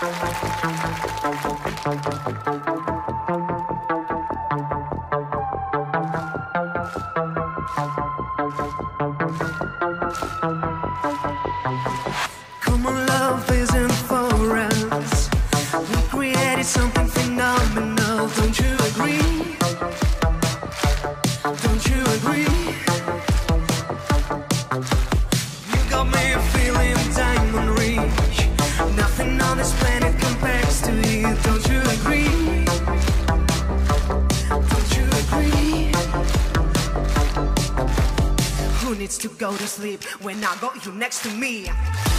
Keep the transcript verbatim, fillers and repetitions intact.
Come on, love isn't for us. We created something phenomenal. Don't you agree? Don't you agree? You got me feeling diamond rich. Nothing on this planet compares to you. Don't you agree? Don't you agree? Who needs to go to sleep when I got you next to me?